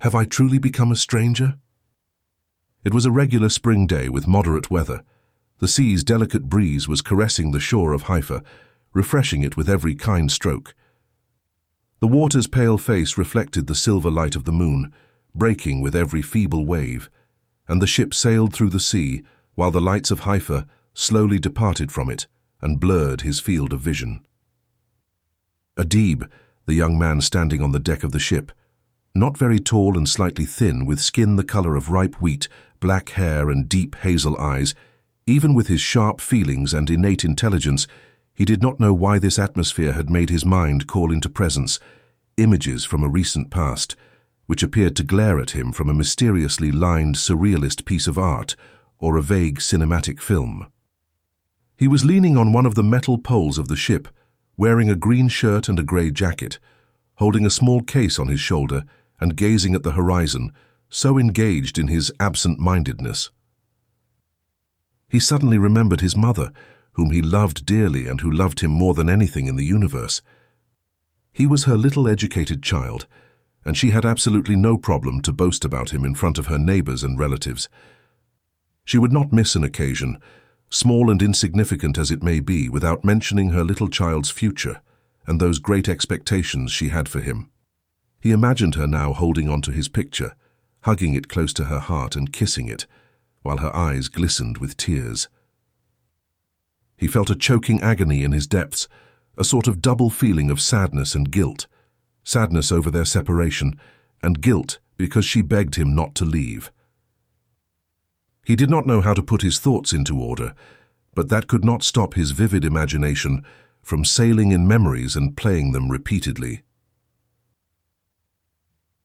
Have I truly become a stranger? It was a regular spring day with moderate weather. The sea's delicate breeze was caressing the shore of Haifa, refreshing it with every kind stroke. The water's pale face reflected the silver light of the moon, breaking with every feeble wave, and the ship sailed through the sea while the lights of Haifa slowly departed from it and blurred his field of vision. Adib, the young man standing on the deck of the ship, not very tall and slightly thin, with skin the color of ripe wheat, black hair and deep hazel eyes, even with his sharp feelings and innate intelligence, he did not know why this atmosphere had made his mind call into presence images from a recent past, which appeared to glare at him from a mysteriously lined surrealist piece of art or a vague cinematic film. He was leaning on one of the metal poles of the ship, wearing a green shirt and a grey jacket, holding a small case on his shoulder and gazing at the horizon, so engaged in his absent-mindedness. He suddenly remembered his mother, whom he loved dearly and who loved him more than anything in the universe. He was her little educated child, and she had absolutely no problem to boast about him in front of her neighbors and relatives. She would not miss an occasion, small and insignificant as it may be, without mentioning her little child's future and those great expectations she had for him. He imagined her now holding onto his picture, hugging it close to her heart and kissing it, while her eyes glistened with tears. He felt a choking agony in his depths, a sort of double feeling of sadness and guilt, sadness over their separation, and guilt because she begged him not to leave. He did not know how to put his thoughts into order, but that could not stop his vivid imagination from sailing in memories and playing them repeatedly.